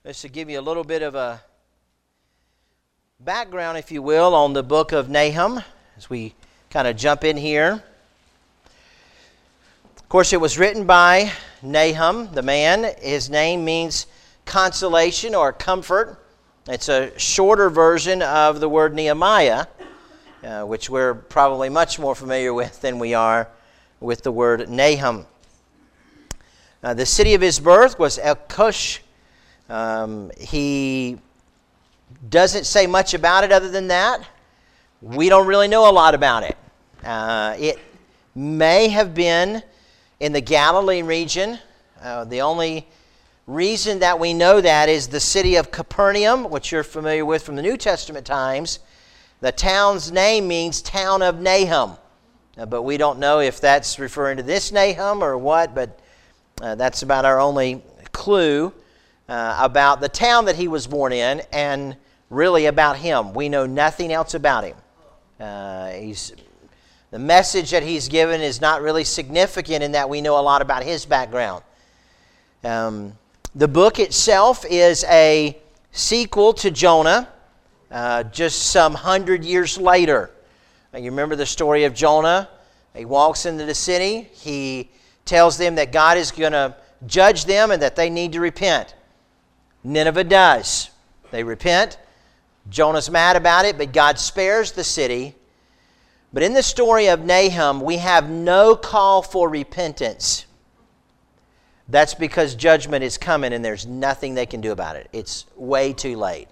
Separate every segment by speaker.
Speaker 1: Just to give you a little bit of a background, if you will, on the book of Nahum, as we kind of jump in here. Of course, it was written by Nahum, the man. His name means consolation or comfort. It's a shorter version of the word Nehemiah, which we're probably much more familiar with than we are with the word Nahum. The city of his birth was Elkosh. He doesn't say much about it other than that. We don't really know a lot about it. It may have been in the Galilee region. The only reason that we know that is the city of Capernaum, which you're familiar with from the New Testament times. The town's name means town of Nahum. But we don't know if that's referring to this Nahum or what, but that's about our only clue about the town that he was born in and really about him. We know nothing else about him. The message that he's given is not really significant in that we know a lot about his background. The book itself is a sequel to Jonah, just some 100 years later. You remember the story of Jonah? He walks into the city. He tells them that God is going to judge them and that they need to repent. Nineveh does. They repent. Jonah's mad about it, but God spares the city. But in the story of Nahum, we have no call for repentance. That's because judgment is coming and there's nothing they can do about it. It's way too late.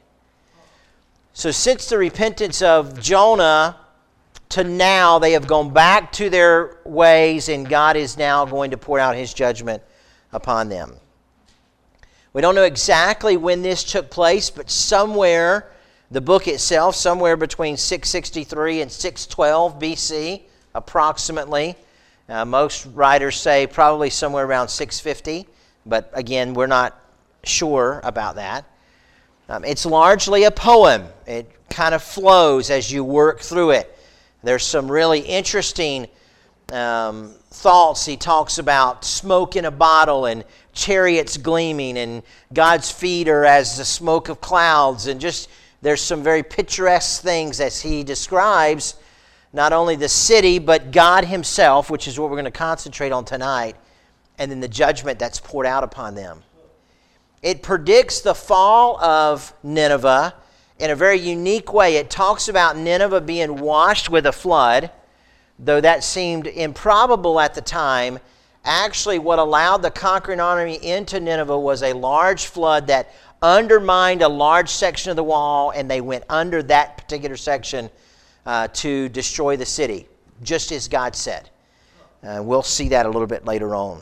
Speaker 1: So since the repentance of Jonah to now, they have gone back to their ways and God is now going to pour out His judgment upon them. We don't know exactly when this took place, but somewhere, the book itself, somewhere between 663 and 612 BC, approximately. Most writers say probably somewhere around 650, but again, we're not sure about that. It's largely a poem. It kind of flows as you work through it. There's some really interesting thoughts. He talks about smoke in a bottle and chariots gleaming, and God's feet are as the smoke of clouds, and just there's some very picturesque things as he describes not only the city, but God Himself, which is what we're going to concentrate on tonight, and then the judgment that's poured out upon them. It predicts the fall of Nineveh in a very unique way. It talks about Nineveh being washed with a flood, though that seemed improbable at the time. Actually, what allowed the conquering army into Nineveh was a large flood that undermined a large section of the wall, and they went under that particular section to destroy the city, just as God said. We'll see that a little bit later on.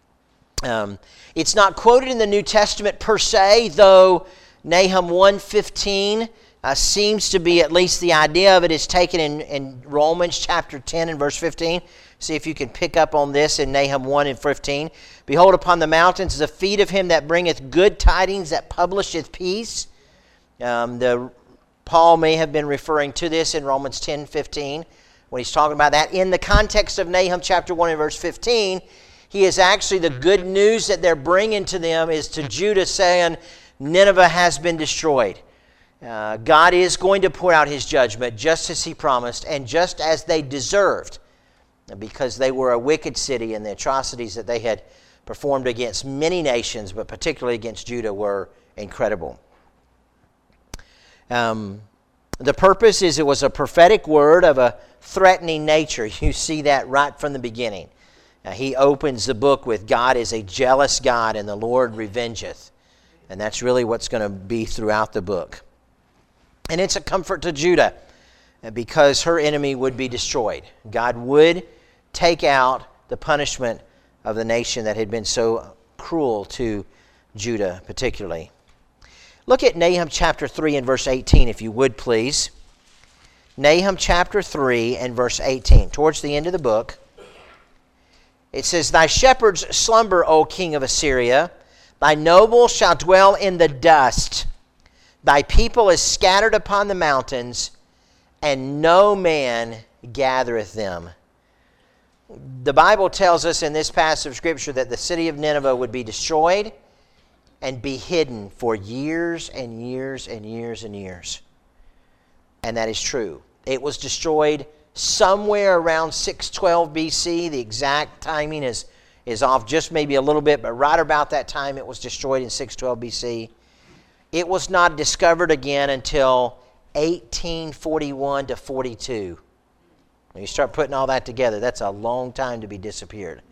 Speaker 1: It's not quoted in the New Testament per se, though Nahum 1:15 seems to be, at least the idea of it is taken in Romans chapter 10 and verse 15. See if you can pick up on this in Nahum 1 and 15. Behold, upon the mountains the feet of him that bringeth good tidings, that publisheth peace. Paul may have been referring to this in Romans 10:15 when he's talking about that. In the context of Nahum chapter 1 and verse 15, he is actually, the good news that they're bringing to them is to Judah, saying Nineveh has been destroyed. God is going to pour out His judgment just as He promised and just as they deserved, because they were a wicked city and the atrocities that they had performed against many nations, but particularly against Judah, were incredible. The purpose is it was a prophetic word of a threatening nature. You see that right from the beginning. He opens the book with God is a jealous God and the Lord revengeth. And that's really what's going to be throughout the book. And it's a comfort to Judah because her enemy would be destroyed. God would take out the punishment of the nation that had been so cruel to Judah particularly. Look at Nahum chapter 3 and verse 18, if you would please. Nahum chapter 3 and verse 18, towards the end of the book. It says, Thy shepherds slumber, O king of Assyria. Thy nobles shall dwell in the dust. Thy people is scattered upon the mountains, and no man gathereth them. The Bible tells us in this passage of Scripture that the city of Nineveh would be destroyed, and be hidden for years and years and years and years. And that is true. It was destroyed somewhere around 612 BC. The exact timing is off just maybe a little bit, but right about that time it was destroyed in 612 BC. It was not discovered again until 1841 to 42. When you start putting all that together, that's a long time to be disappeared.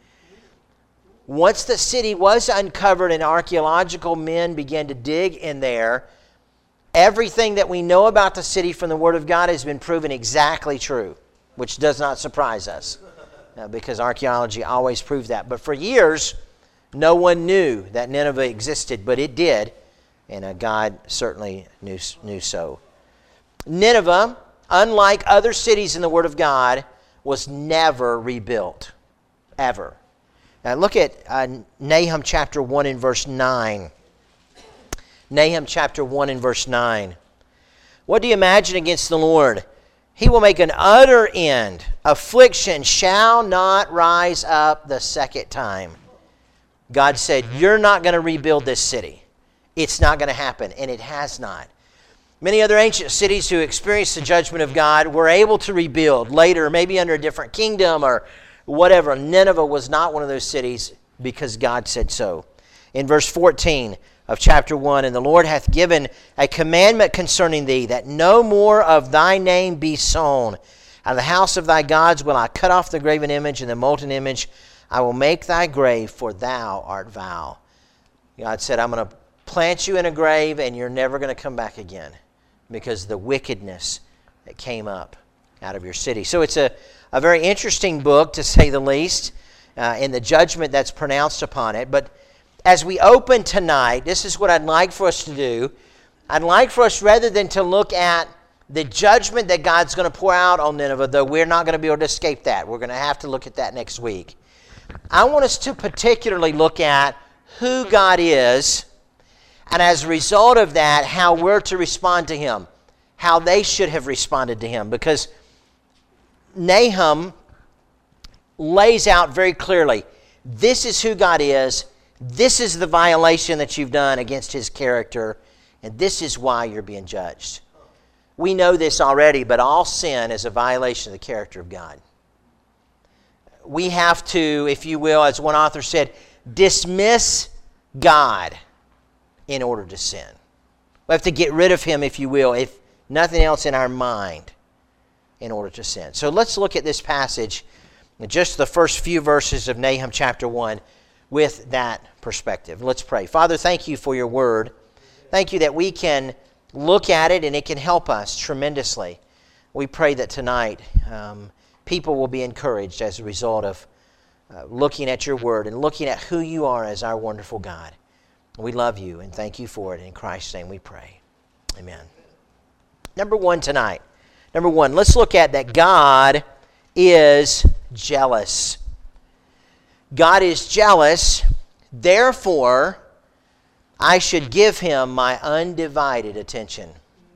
Speaker 1: Once the city was uncovered and archaeological men began to dig in there, everything that we know about the city from the Word of God has been proven exactly true, which does not surprise us because archaeology always proved that. But for years, no one knew that Nineveh existed, but it did, and God certainly knew so. Nineveh, unlike other cities in the Word of God, was never rebuilt, ever. Now look at Nahum chapter 1 and verse 9. Nahum chapter 1 and verse 9. What do you imagine against the Lord? He will make an utter end. Affliction shall not rise up the second time. God said, you're not going to rebuild this city. It's not going to happen, and it has not. Many other ancient cities who experienced the judgment of God were able to rebuild later, maybe under a different kingdom or whatever. Nineveh was not one of those cities because God said so. In verse 14 of chapter 1, and the Lord hath given a commandment concerning thee, that no more of thy name be sown. Out of the house of thy gods will I cut off the graven image and the molten image. I will make thy grave, for thou art vile. God said, I'm going to plant you in a grave, and you're never going to come back again because of the wickedness that came up out of your city. So it's a very interesting book, to say the least, in the judgment that's pronounced upon it. But as we open tonight, this is what I'd like for us to do. I'd like for us, rather than to look at the judgment that God's going to pour out on Nineveh, though we're not going to be able to escape that. We're going to have to look at that next week. I want us to particularly look at who God is, and as a result of that, how we're to respond to Him, how they should have responded to Him. Because Nahum lays out very clearly, this is who God is, this is the violation that you've done against His character, and this is why you're being judged. We know this already, but all sin is a violation of the character of God. We have to, if you will, as one author said, dismiss God in order to sin. We have to get rid of Him, if you will, if nothing else in our mind, in order to sin. So let's look at this passage, just the first few verses of Nahum chapter 1, with that perspective. Let's pray. Father, thank you for your word. Thank you that we can look at it and it can help us tremendously. We pray that tonight people will be encouraged as a result of looking at your word and looking at who you are as our wonderful God. We love you and thank you for it. In Christ's name we pray. Amen. Number one tonight. Number one, let's look at that God is jealous. God is jealous, therefore I should give Him my undivided attention.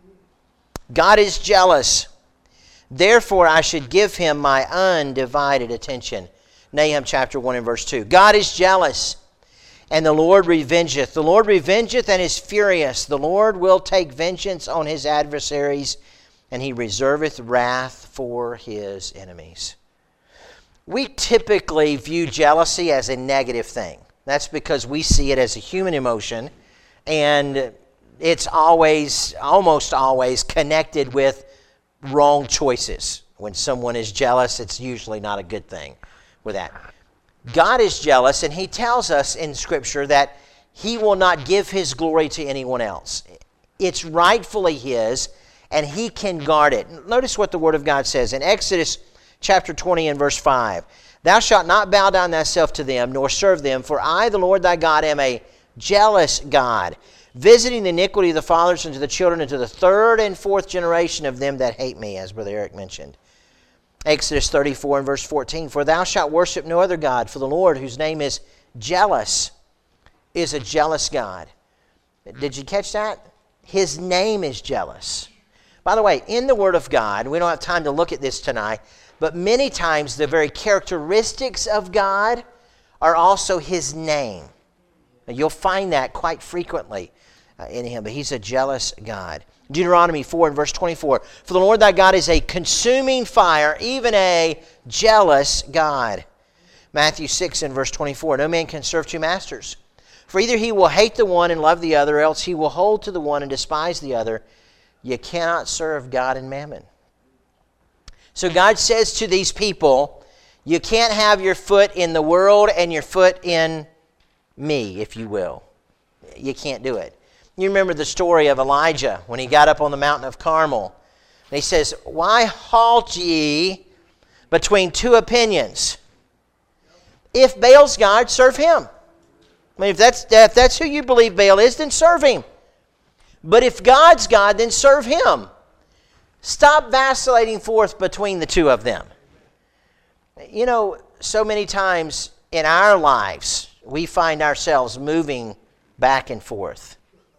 Speaker 1: God is jealous, therefore I should give Him my undivided attention. Nahum chapter 1 and verse 2. God is jealous, and the Lord revengeth. The Lord revengeth and is furious. The Lord will take vengeance on His adversaries, and He reserveth wrath for His enemies. We typically view jealousy as a negative thing. That's because we see it as a human emotion, and it's almost always connected with wrong choices. When someone is jealous, it's usually not a good thing with that. God is jealous, and He tells us in Scripture that He will not give His glory to anyone else. It's rightfully His, and He can guard it. Notice what the Word of God says in Exodus chapter 20 and verse 5. Thou shalt not bow down thyself to them, nor serve them, for I, the Lord thy God, am a jealous God, visiting the iniquity of the fathers unto the children, unto the third and fourth generation of them that hate me, as Brother Eric mentioned. Exodus 34 and verse 14. For thou shalt worship no other God, for the Lord, whose name is jealous, is a jealous God. Did you catch that? His name is jealous. By the way, in the Word of God, we don't have time to look at this tonight, but many times the very characteristics of God are also His name. Now, you'll find that quite frequently in Him, but He's a jealous God. Deuteronomy 4 and verse 24. For the Lord thy God is a consuming fire, even a jealous God. Matthew 6 and verse 24. No man can serve two masters. For either he will hate the one and love the other, or else he will hold to the one and despise the other. You cannot serve God and mammon. So God says to these people, you can't have your foot in the world and your foot in me, if you will. You can't do it. You remember the story of Elijah when he got up on the mountain of Carmel. And he says, why halt ye between two opinions? If Baal's God, serve him. I mean, if that's who you believe Baal is, then serve him. But if God's God, then serve him. Stop vacillating forth between the two of them. You know, so many times in our lives, we find ourselves moving back and forth.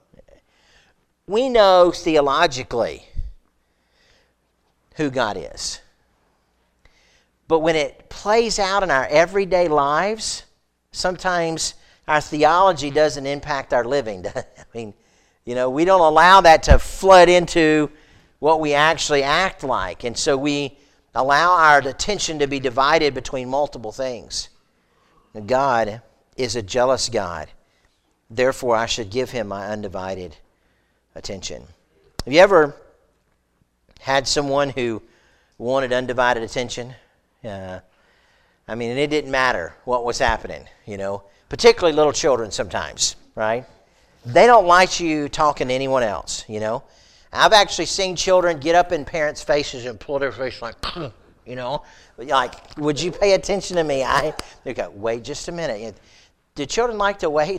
Speaker 1: We know theologically who God is. But when it plays out in our everyday lives, sometimes our theology doesn't impact our living. I mean, you know, we don't allow that to flood into what we actually act like. And so we allow our attention to be divided between multiple things. God is a jealous God. Therefore, I should give Him my undivided attention. Have you ever had someone who wanted undivided attention? I mean, and it didn't matter what was happening, you know. Particularly little children sometimes, right? They don't like you talking to anyone else, you know. I've actually seen children get up in parents' faces and pull their face like, you know, like, would you pay attention to me? They go, wait just a minute. Do children like to wait?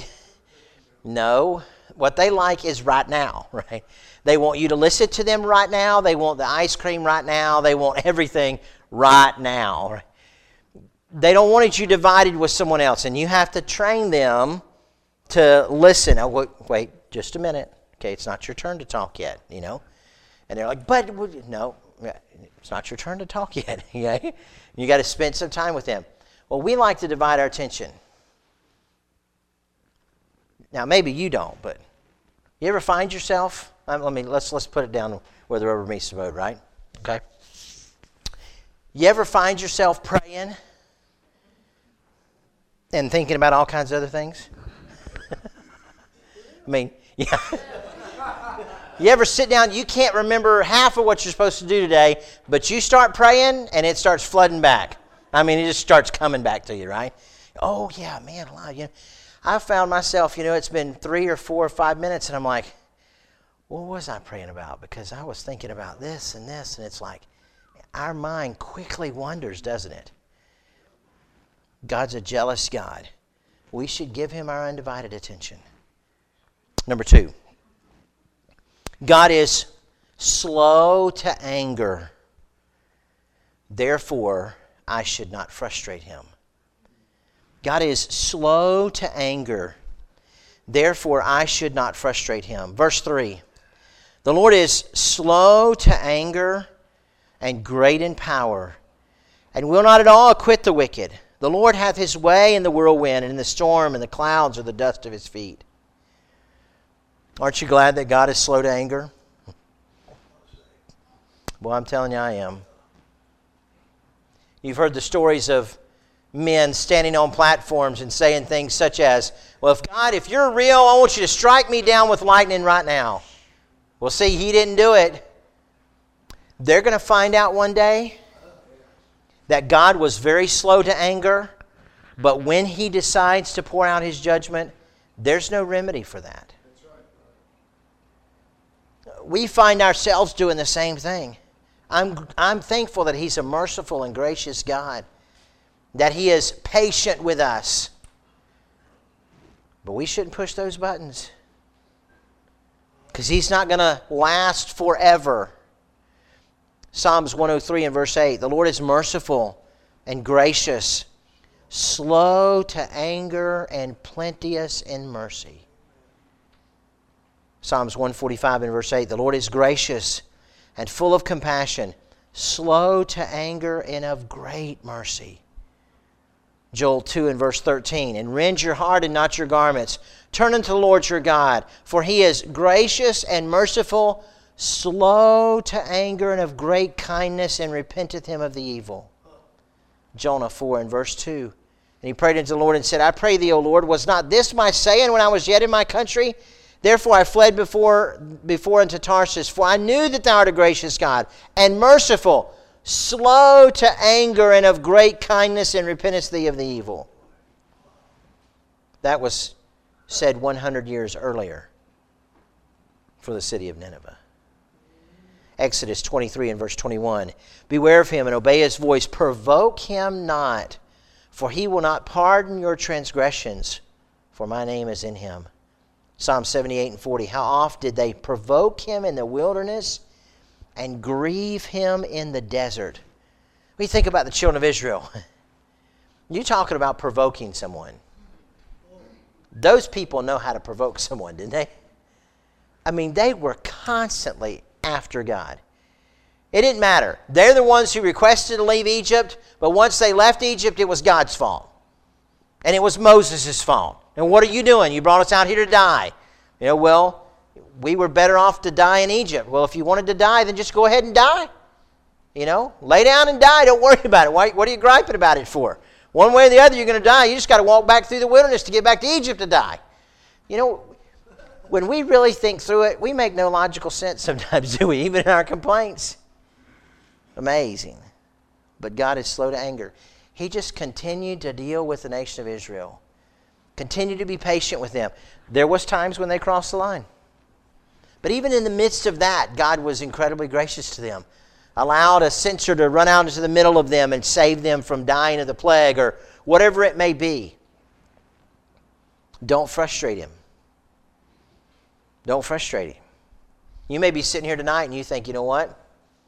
Speaker 1: No. What they like is right now, right? They want you to listen to them right now. They want the ice cream right now. They want everything right now. Right? They don't want you divided with someone else, and you have to train them to listen. Oh, wait just a minute. Okay, it's not your turn to talk yet, you know. And they're like, but no, it's not your turn to talk yet. Okay? You got to spend some time with them. Well, we like to divide our attention. Now, maybe you don't, but you ever find yourself? Let's put it down where the rubber meets the road, right? Okay. You ever find yourself praying and thinking about all kinds of other things? I mean, yeah. You ever sit down, you can't remember half of what you're supposed to do today, but you start praying and it starts flooding back. I mean, it just starts coming back to you, right? Oh, yeah, man, you know, I found myself, you know, it's been 3 or 4 or 5 minutes, and I'm like, what was I praying about? Because I was thinking about this, and it's like, our mind quickly wanders, doesn't it? God's a jealous God. We should give Him our undivided attention. Number 2, God is slow to anger. Therefore, I should not frustrate Him. God is slow to anger. Therefore, I should not frustrate Him. Verse 3, the Lord is slow to anger and great in power, and will not at all acquit the wicked. The Lord hath His way in the whirlwind, and in the storm, and the clouds are the dust of His feet. Aren't you glad that God is slow to anger? Well, I'm telling you, I am. You've heard the stories of men standing on platforms and saying things such as, well, if you're real, I want you to strike me down with lightning right now. Well, see, He didn't do it. They're going to find out one day that God was very slow to anger, but when He decides to pour out His judgment, there's no remedy for that. We find ourselves doing the same thing. I'm thankful that He's a merciful and gracious God, that He is patient with us. But we shouldn't push those buttons, because He's not going to last forever. Psalms 103 and verse 8, the Lord is merciful and gracious, slow to anger and plenteous in mercy. Psalms 145 and verse 8, the Lord is gracious and full of compassion, slow to anger and of great mercy. Joel 2 and verse 13. And rend your heart and not your garments. Turn unto the Lord your God, for He is gracious and merciful, slow to anger, and of great kindness, and repenteth Him of the evil. Jonah 4 and verse 2. And he prayed unto the Lord and said, I pray thee, O Lord, was not this my saying when I was yet in my country? Therefore I fled before unto Tarshish, for I knew that thou art a gracious God, and merciful, slow to anger, and of great kindness, and repentest thee of the evil. That was said 100 years earlier for the city of Nineveh. Exodus 23 and verse 21. Beware of him and obey his voice. Provoke him not, for he will not pardon your transgressions, for my name is in him. Psalm 78 and 40. How oft did they provoke him in the wilderness and grieve him in the desert? We think about the children of Israel. You're talking about provoking someone. Those people know how to provoke someone, didn't they? I mean, they were constantly after God. It didn't matter. They're the ones who requested to leave Egypt, but once they left Egypt, it was God's fault. And it was Moses' fault. And what are you doing? You brought us out here to die. Well, we were better off to die in Egypt. Well, if you wanted to die, then just go ahead and die. Lay down and die. Don't worry about it. What are you griping about it for? One way or the other, you're going to die. You just got to walk back through the wilderness to get back to Egypt to die. When we really think through it, we make no logical sense sometimes, do we? Even in our complaints. Amazing. But God is slow to anger. He just continued to deal with the nation of Israel. Continued to be patient with them. There was times when they crossed the line. But even in the midst of that, God was incredibly gracious to them. Allowed a censer to run out into the middle of them and save them from dying of the plague or whatever it may be. Don't frustrate him. Don't frustrate him. You may be sitting here tonight and you think, you know what?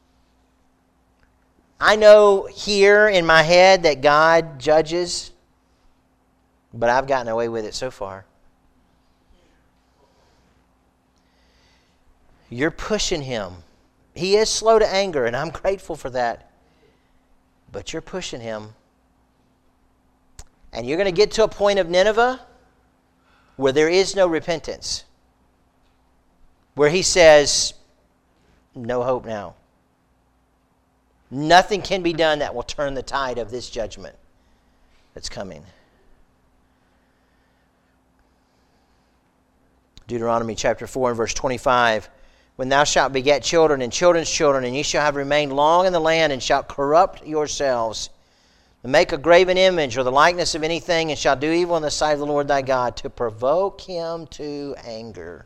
Speaker 1: I know here in my head that God judges, but I've gotten away with it so far. You're pushing him. He is slow to anger, and I'm grateful for that. But you're pushing him. And you're going to get to a point of Nineveh where there is no repentance. Where he says, no hope now. Nothing can be done that will turn the tide of this judgment that's coming. Deuteronomy chapter 4 and verse 25. When thou shalt beget children and children's children, and ye shall have remained long in the land, and shalt corrupt yourselves, and make a graven image or the likeness of anything, and shall do evil in the sight of the Lord thy God, to provoke him to anger.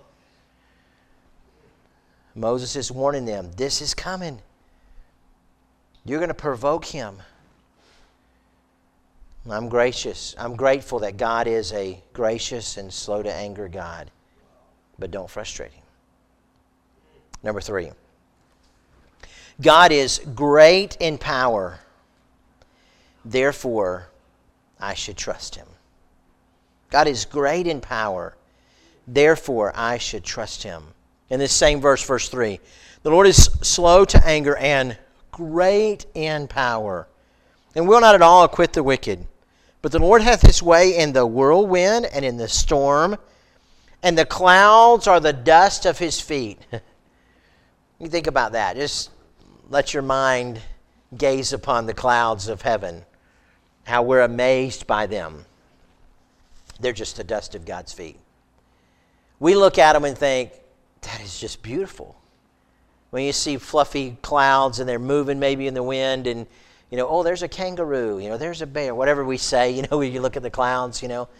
Speaker 1: Moses is warning them, this is coming. You're going to provoke him. I'm gracious. I'm grateful that God is a gracious and slow to anger God. But don't frustrate him. Number 3. God is great in power. Therefore, I should trust him. God is great in power. Therefore, I should trust him. In this same verse, verse 3, the Lord is slow to anger and great in power, and will not at all acquit the wicked. But the Lord hath his way in the whirlwind and in the storm, and the clouds are the dust of his feet. You think about that. Just let your mind gaze upon the clouds of heaven, how we're amazed by them. They're just the dust of God's feet. We look at them and think, that is just beautiful. When you see fluffy clouds and they're moving maybe in the wind and, oh, there's a kangaroo, there's a bear, whatever we say, when you look at the clouds,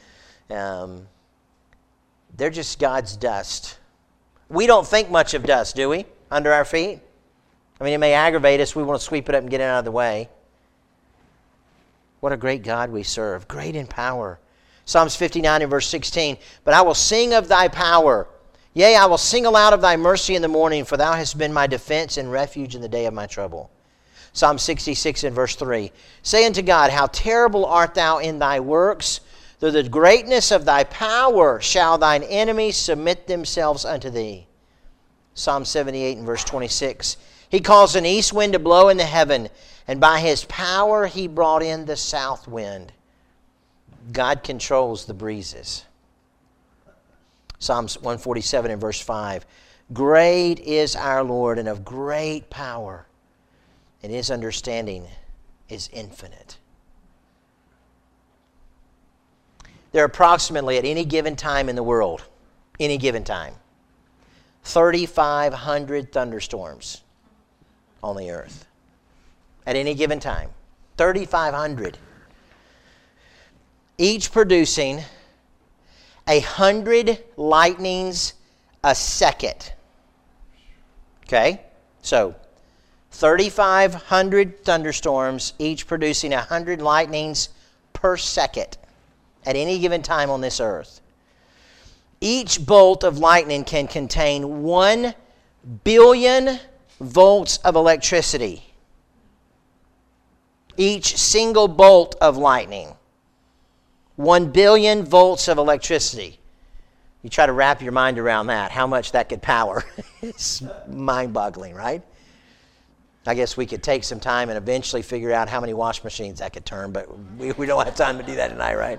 Speaker 1: they're just God's dust. We don't think much of dust, do we, under our feet? I mean, it may aggravate us. We want to sweep it up and get it out of the way. What a great God we serve, great in power. Psalms 59 and verse 16, but I will sing of thy power. Yea, I will sing aloud of thy mercy in the morning, for thou hast been my defense and refuge in the day of my trouble. Psalm 66 and verse 3, say unto God, how terrible art thou in thy works! Through the greatness of thy power shall thine enemies submit themselves unto thee. Psalm 78 and verse 26, he caused an east wind to blow in the heaven, and by his power he brought in the south wind. God controls the breezes. Psalms 147 and verse 5. Great is our Lord and of great power, and His understanding is infinite. There are approximately at any given time in the world, 3,500 thunderstorms on the earth. At any given time. 3,500. Each producing 100 lightnings a second. Okay? So, 3,500 thunderstorms, each producing 100 lightnings per second at any given time on this earth. Each bolt of lightning can contain 1 billion volts of electricity. Each single bolt of lightning. 1 billion volts of electricity. You try to wrap your mind around that, how much that could power. It's mind-boggling, right? I guess we could take some time and eventually figure out how many wash machines that could turn, but we don't have time to do that tonight, right?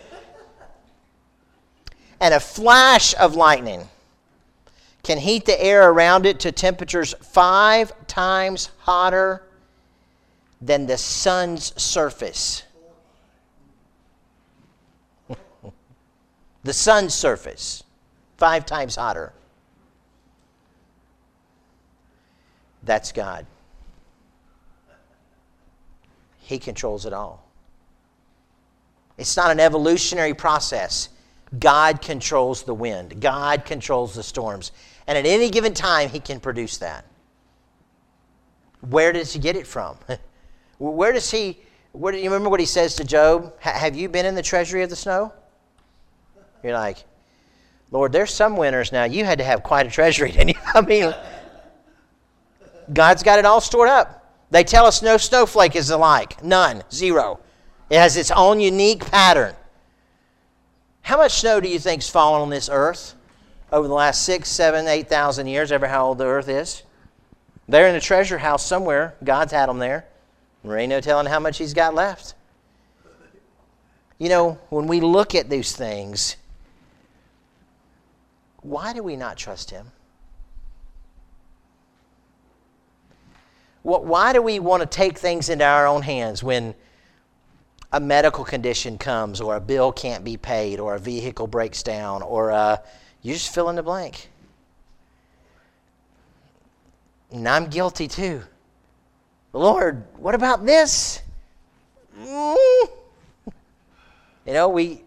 Speaker 1: And a flash of lightning can heat the air around it to temperatures 5 times hotter than the sun's surface. The sun's surface, 5 times hotter. That's God. He controls it all. It's not an evolutionary process. God controls the wind. God controls the storms. And at any given time, He can produce that. Where does He get it from? Where do you remember what He says to Job? Have you been in the treasury of the snow? You're like, Lord, there's some winters now. You had to have quite a treasury, didn't you? I mean, God's got it all stored up. They tell us no snowflake is alike. None. Zero. It has its own unique pattern. How much snow do you think's fallen on this earth over the last 6, 7, 8,000 years, ever how old the earth is? They're in a treasure house somewhere. God's had them there. There ain't no telling how much He's got left. You know, when we look at these things, why do we not trust Him? Why do we want to take things into our own hands when a medical condition comes, or a bill can't be paid, or a vehicle breaks down, or you just fill in the blank? And I'm guilty too. Lord, what about this? You know, we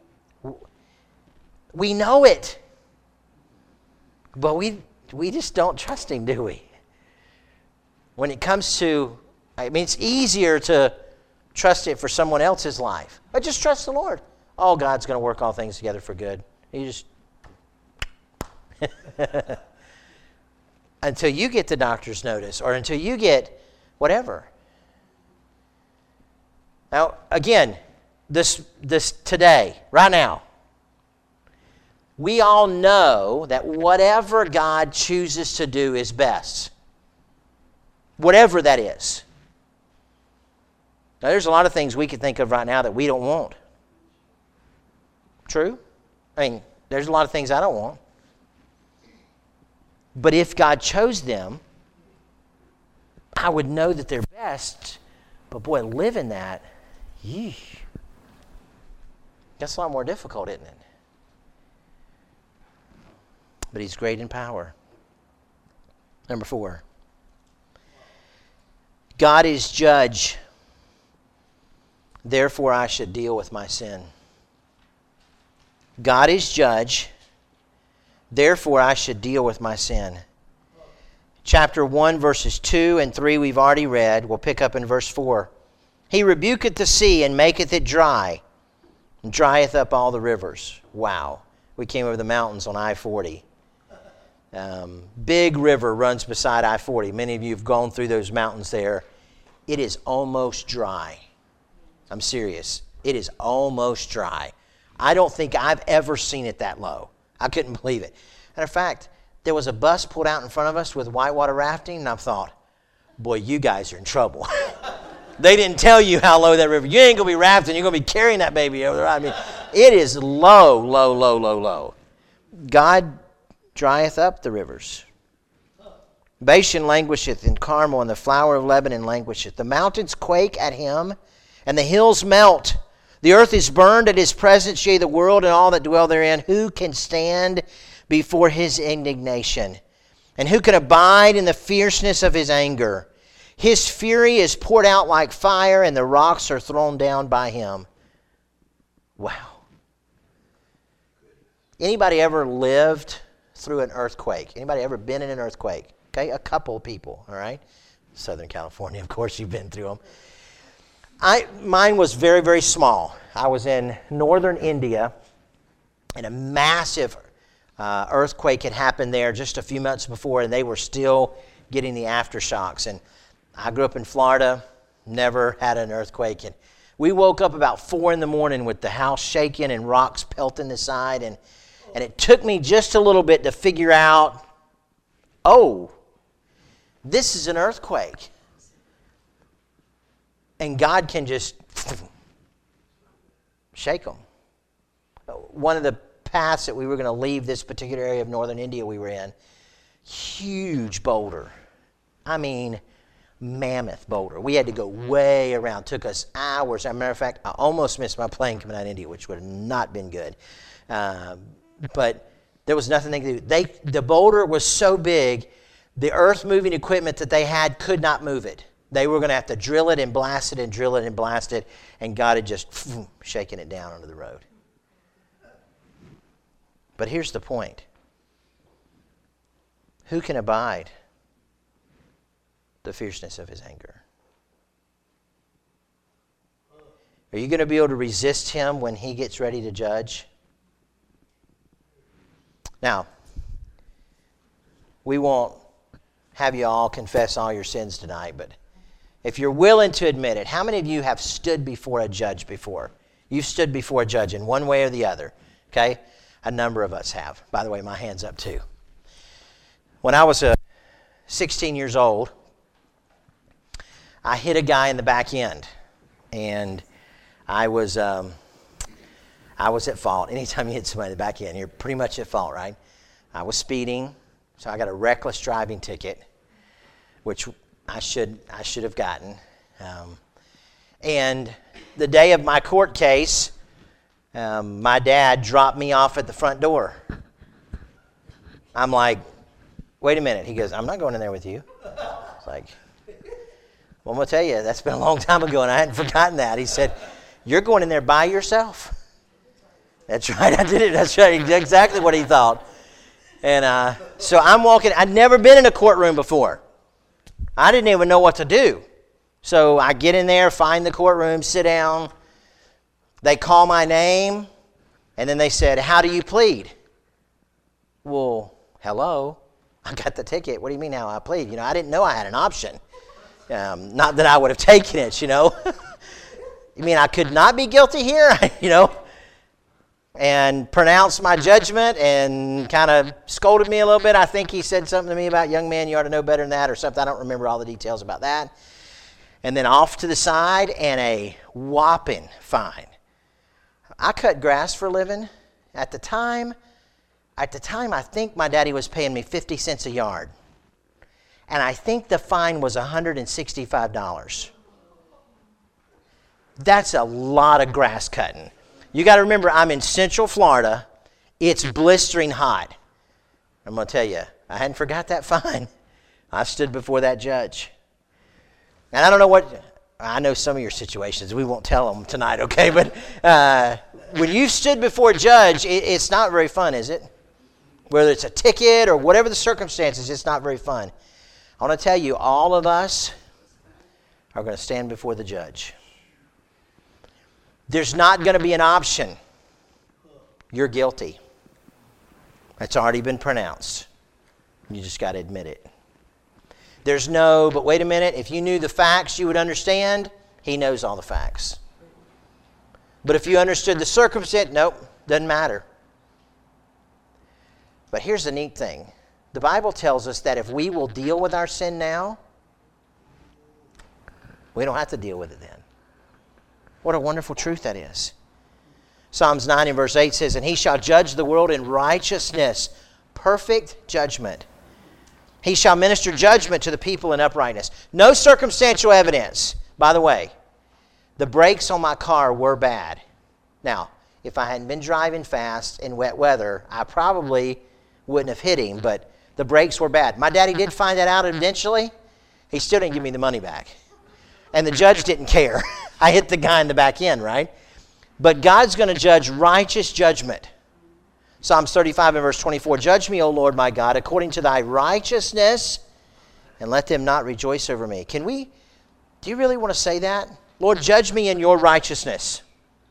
Speaker 1: know it, but we just don't trust Him, do we? When it comes to, I mean, it's easier to trust it for someone else's life. But just trust the Lord. Oh, God's going to work all things together for good. You just... until you get the doctor's notice, or until you get whatever. Now, again, this today, right now, we all know that whatever God chooses to do is best. Whatever that is. Now, there's a lot of things we could think of right now that we don't want. True? I mean, there's a lot of things I don't want. But if God chose them, I would know that they're best. But boy, living that, yeesh, that's a lot more difficult, isn't it? But He's great in power. Number 4. God is judge. Therefore, I should deal with my sin. God is judge. Therefore, I should deal with my sin. Chapter 1, verses 2 and 3 we've already read. We'll pick up in verse 4. He rebuketh the sea and maketh it dry, and drieth up all the rivers. Wow. We came over the mountains on I-40. Big river runs beside I-40. Many of you have gone through those mountains there. It is almost dry. I'm serious. It is almost dry. I don't think I've ever seen it that low. I couldn't believe it. Matter of fact, there was a bus pulled out in front of us with whitewater rafting, and I thought, boy, you guys are in trouble. They didn't tell you how low that river. You ain't going to be rafting. You're going to be carrying that baby over there. I mean, it is low, low, low, low, low. God drieth up the rivers. Bashan languisheth in Carmel, and the flower of Lebanon languisheth. The mountains quake at him, and the hills melt. The earth is burned at his presence, yea, the world and all that dwell therein. Who can stand before his indignation? And who can abide in the fierceness of his anger? His fury is poured out like fire, and the rocks are thrown down by him. Wow. Anybody ever lived through an earthquake? Anybody ever been in an earthquake? Okay, a couple of people, all right? Southern California, of course, you've been through them. Mine was very, very small. I was in northern India, and a massive earthquake had happened there just a few months before, and they were still getting the aftershocks. And I grew up in Florida, never had an earthquake. And we woke up about 4 in the morning with the house shaking and rocks pelting the side. And it took me just a little bit to figure out, oh, this is an earthquake. And God can just shake them. One of the paths that we were going to leave this particular area of northern India we were in, huge boulder. I mean, mammoth boulder. We had to go way around. Took us hours. As a matter of fact, I almost missed my plane coming out of India, which would have not been good. But there was nothing they could do. The boulder was so big, the earth-moving equipment that they had could not move it. They were going to have to drill it and blast it and drill it and blast it, and God had just shaken it down onto the road. But here's the point. Who can abide the fierceness of his anger? Are you going to be able to resist him when he gets ready to judge? Now, we won't have you all confess all your sins tonight, but if you're willing to admit it, how many of you have stood before a judge before? You've stood before a judge in one way or the other, okay? A number of us have. By the way, my hand's up too. When I was 16 years old, I hit a guy in the back end, and I was at fault. Anytime you hit somebody in the back end, you're pretty much at fault, right? I was speeding, so I got a reckless driving ticket, which I should have gotten. And the day of my court case, my dad dropped me off at the front door. I'm like, wait a minute. He goes, I'm not going in there with you. It's like, well, I'm going to tell you, that's been a long time ago, and I hadn't forgotten that. He said, you're going in there by yourself. That's right, I did it. That's right, exactly what he thought. And so I'm walking. I'd never been in a courtroom before. I didn't even know what to do. So I get in there, find the courtroom, sit down. They call my name, and then they said, how do you plead? Well, hello, I got the ticket. What do you mean how I plead? I didn't know I had an option. Not that I would have taken it, You mean I could not be guilty here? And pronounced my judgment and kind of scolded me a little bit. I think he said something to me about, young man, you ought to know better than that or something. I don't remember all the details about that. And then off to the side and a whopping fine. I cut grass for a living. At the time, I think my daddy was paying me 50 cents a yard. And I think the fine was $165. That's a lot of grass cutting. You got to remember, I'm in Central Florida. It's blistering hot. I'm going to tell you, I hadn't forgot that fine. I stood before that judge. And I don't know I know some of your situations. We won't tell them tonight, okay? But when you've stood before a judge, it's not very fun, is it? Whether it's a ticket or whatever the circumstances, it's not very fun. I want to tell you, all of us are going to stand before the judge. There's not going to be an option. You're guilty. It's already been pronounced. You just got to admit it. There's no, but wait a minute, if you knew the facts, you would understand. He knows all the facts. But if you understood the circumstance, nope, doesn't matter. But here's the neat thing. The Bible tells us that if we will deal with our sin now, We don't have to deal with it then. What a wonderful truth that is. Psalms 9 and verse 8 says, "And he shall judge the world in righteousness, perfect judgment. He shall minister judgment to the people in uprightness." No circumstantial evidence. By the way, the brakes on my car were bad. Now, if I hadn't been driving fast in wet weather, I probably wouldn't have hit him, but the brakes were bad. My daddy did find that out eventually. He still didn't give me the money back. And the judge didn't care. I hit the guy in the back end, right? But God's going to judge righteous judgment. Psalms 35 and verse 24, "Judge me, O Lord my God, according to thy righteousness, and let them not rejoice over me." Do you really want to say that? Lord, judge me in your righteousness.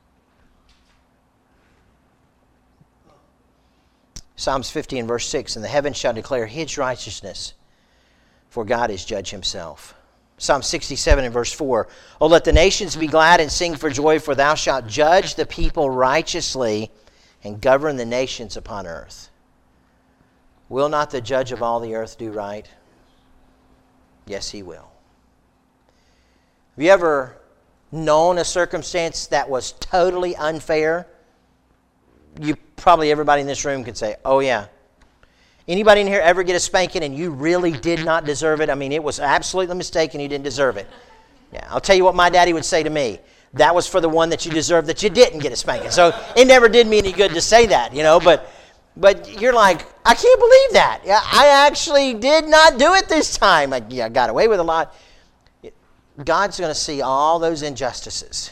Speaker 1: Psalms 50 and verse 6, "And the heavens shall declare his righteousness, for God is judge himself." Psalm 67 and verse 4, "O let the nations be glad and sing for joy, for thou shalt judge the people righteously and govern the nations upon earth." Will not the judge of all the earth do right? Yes, he will. Have you ever known a circumstance that was totally unfair? Probably everybody in this room could say, "Oh yeah." Anybody in here ever get a spanking and you really did not deserve it? I mean, it was absolutely a mistake and you didn't deserve it. Yeah, I'll tell you what my daddy would say to me. That was for the one that you deserved that you didn't get a spanking. So it never did me any good to say that, But you're like, I can't believe that. Yeah, I actually did not do it this time. I got away with a lot. God's going to see all those injustices.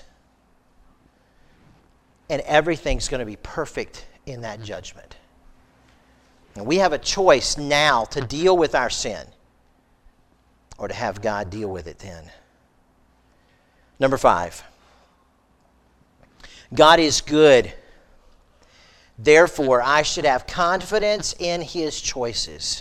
Speaker 1: And everything's going to be perfect in that judgment. And we have a choice now to deal with our sin or to have God deal with it then. Number 5. God is good. Therefore, I should have confidence in his choices.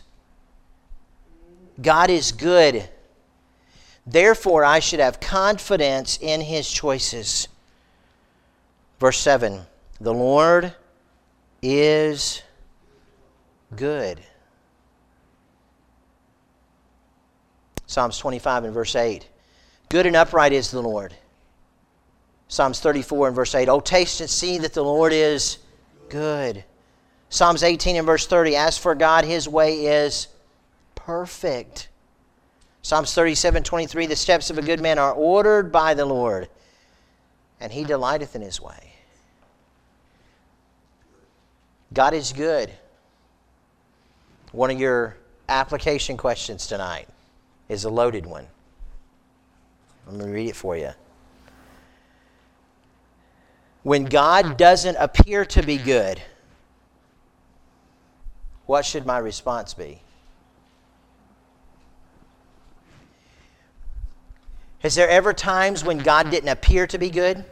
Speaker 1: God is good. Therefore, I should have confidence in his choices. Verse 7, "The Lord is good." Psalms 25 and verse 8, "Good and upright is the Lord." Psalms 34 and verse 8, "Oh, taste and see that the Lord is good." Psalms 18 and verse 30, "As for God, his way is perfect." Psalms 37:23, "The steps of a good man are ordered by the Lord, and he delighteth in his way." God is good. One of your application questions tonight is a loaded one. Let me read it for you. When God doesn't appear to be good, what should my response be? Has there ever times when God didn't appear to be good?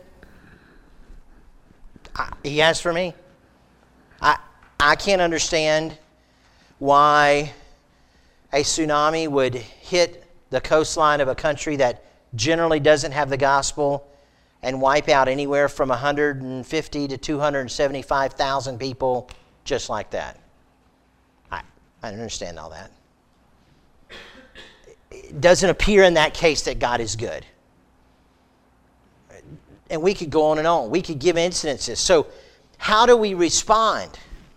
Speaker 1: He has for me. I can't understand why a tsunami would hit the coastline of a country that generally doesn't have the gospel and wipe out anywhere from 150 to 275,000 people just like that. I don't understand all that. It doesn't appear in that case that God is good. And we could go on and on. We could give incidences. So how do we respond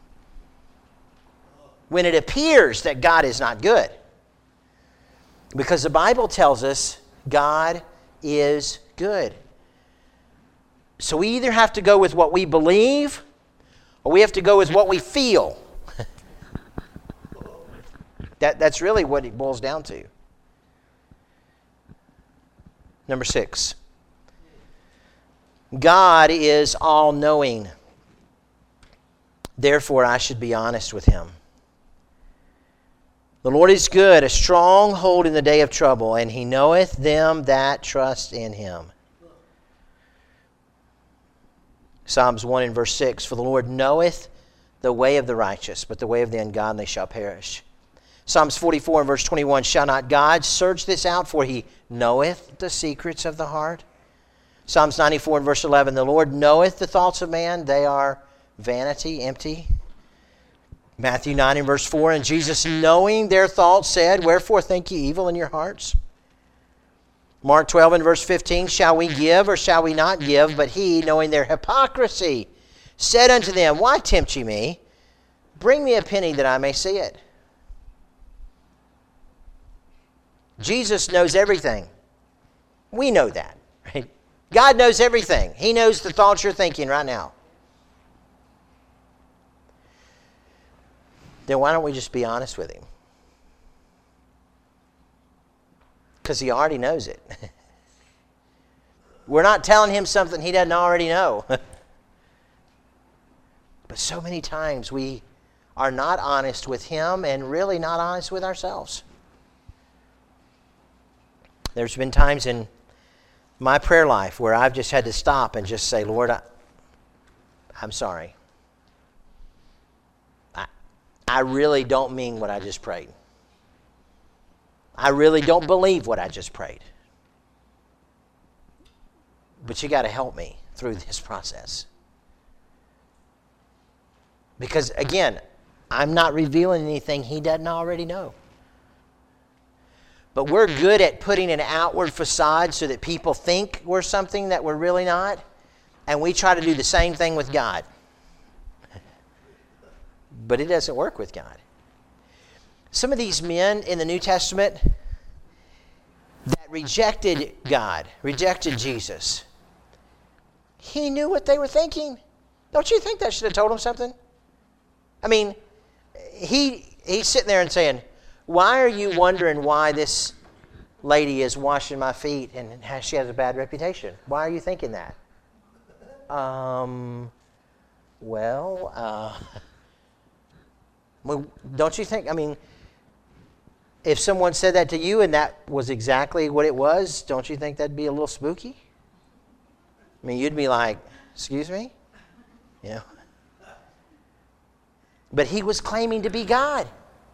Speaker 1: when it appears that God is not good? Because the Bible tells us God is good. So we either have to go with what we believe or we have to go with what we feel. That's really what it boils down to. Number 6. God is all-knowing. Therefore, I should be honest with him. The Lord is good, a stronghold in the day of trouble, and he knoweth them that trust in him. Psalms 1 and verse 6, "For the Lord knoweth the way of the righteous, but the way of the ungodly shall perish." Psalms 44 and verse 21, "Shall not God search this out, for he knoweth the secrets of the heart?" Psalms 94 and verse 11, "The Lord knoweth the thoughts of man, they are vanity, empty." Matthew 9 and verse 4, "And Jesus, knowing their thoughts, said, Wherefore think ye evil in your hearts?" Mark 12 and verse 15, shall we give or shall we not give? But he, knowing their hypocrisy, said unto them, why tempt ye me? Bring me a penny that I may see it. Jesus knows everything. We know that, right? God knows everything. He knows the thoughts you're thinking right now. Then why don't we just be honest with him? Because he already knows it. We're not telling him something he doesn't already know. But so many times we are not honest with him and really not honest with ourselves. There's been times in my prayer life where I've just had to stop and just say, Lord, I'm sorry. I really don't mean what I just prayed. I really don't believe what I just prayed. But you got to help me through this process. Because, again, I'm not revealing anything he doesn't already know. But we're good at putting an outward facade so that people think we're something that we're really not. And we try to do the same thing with God. But it doesn't work with God. Some of these men in the New Testament that rejected God, rejected Jesus, he knew what they were thinking. Don't you think that should have told him something? I mean, he's sitting there and saying, why are you wondering why this lady is washing my feet and she has a bad reputation? Why are you thinking that? Well, don't you think, I mean, if someone said that to you and that was exactly what it was, don't you think that'd be a little spooky? I mean, you'd be like, excuse me? You know. But he was claiming to be God.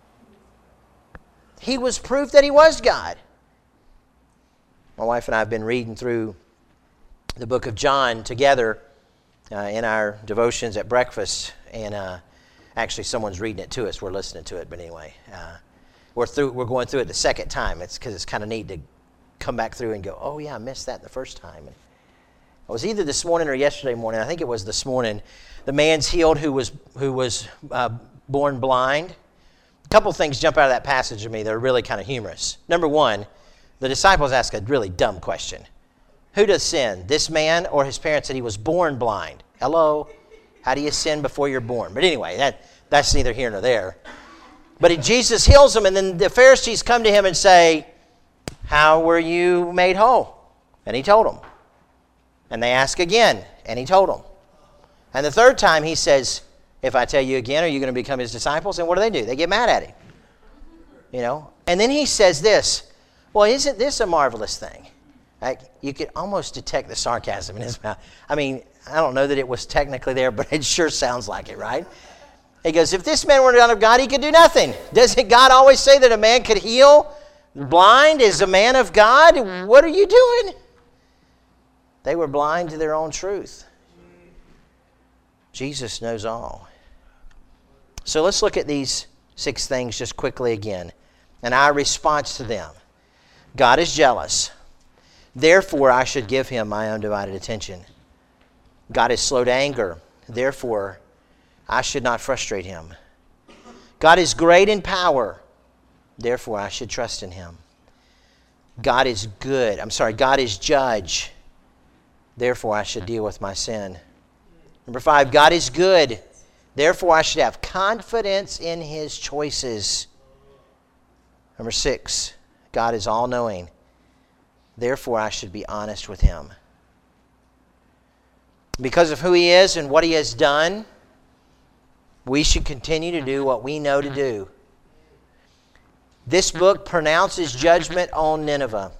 Speaker 1: He was proof that he was God. My wife and I have been reading through the book of John together in our devotions at breakfast. And actually, someone's reading it to us. We're listening to it. But anyway, we're going through it the second time. It's because it's kind of neat to come back through and go, oh, yeah, I missed that the first time. And it was either this morning or yesterday morning. I think it was this morning. The man's healed who was born blind. A couple things jump out of that passage to me that are really kind of humorous. Number one, the disciples ask a really dumb question. Who does sin, this man or his parents that he was born blind? Hello? How do you sin before you're born? But anyway, that's neither here nor there. But Jesus heals him, and then the Pharisees come to him and say, how were you made whole? And he told them. And they ask again, and he told them. And the third time he says, if I tell you again, are you going to become his disciples? And what do? They get mad at him. You know? And then he says this, well, isn't this a marvelous thing? You could almost detect the sarcasm in his mouth. I mean, I don't know that it was technically there, but it sure sounds like it, right? He goes, if this man were not of God, he could do nothing. Doesn't God always say that a man could heal the blind? Is a man of God? What are you doing? They were blind to their own truth. Jesus knows all. So let's look at these 6 things just quickly again. And our response to them. God is jealous. Therefore, I should give him my undivided attention. God is slow to anger. Therefore, I should not frustrate him. God is great in power. Therefore, I should trust in him. God is judge. Therefore, I should deal with my sin. Number 5, God is good. Therefore, I should have confidence in his choices. Number 6, God is all-knowing. Therefore, I should be honest with him. Because of who he is and what he has done, we should continue to do what we know to do. This book pronounces judgment on Nineveh.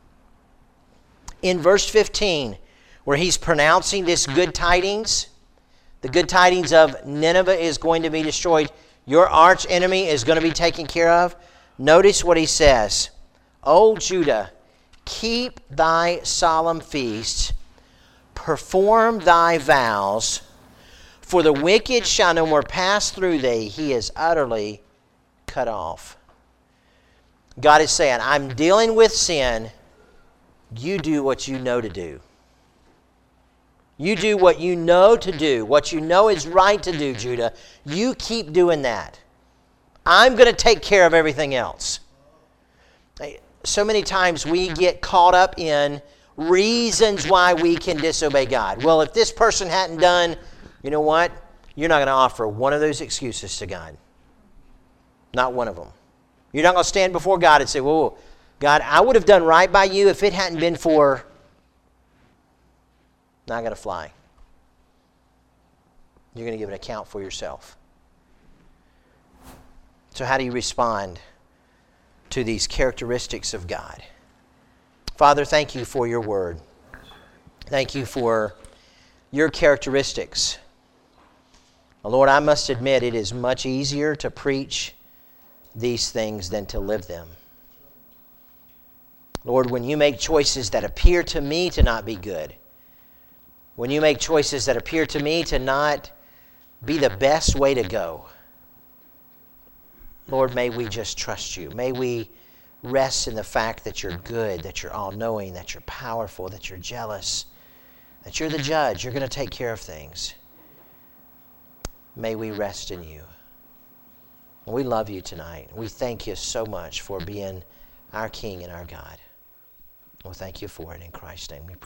Speaker 1: In verse 15, where he's pronouncing this good tidings, the good tidings of Nineveh is going to be destroyed. Your arch enemy is going to be taken care of. Notice what he says. O Judah, keep thy solemn feasts, perform thy vows, for the wicked shall no more pass through thee. He is utterly cut off. God is saying, I'm dealing with sin. You do what you know to do. You do what you know to do, what you know is right to do, Judah. You keep doing that. I'm going to take care of everything else. So many times we get caught up in reasons why we can disobey God. Well, if this person hadn't done, you know what? You're not going to offer one of those excuses to God. Not one of them. You're not going to stand before God and say, whoa, God, I would have done right by you if it hadn't been for... Not going to fly. You're going to give an account for yourself. So how do you respond to these characteristics of God? Father, thank you for your word. Thank you for your characteristics. Lord, I must admit it is much easier to preach these things than to live them. Lord, when you make choices that appear to me to not be good, when you make choices that appear to me to not be the best way to go, Lord, may we just trust you. May we rest in the fact that you're good, that you're all-knowing, that you're powerful, that you're jealous, that you're the judge. You're going to take care of things. May we rest in you. We love you tonight. We thank you so much for being our King and our God. Well, thank you for it in Christ's name. We pray.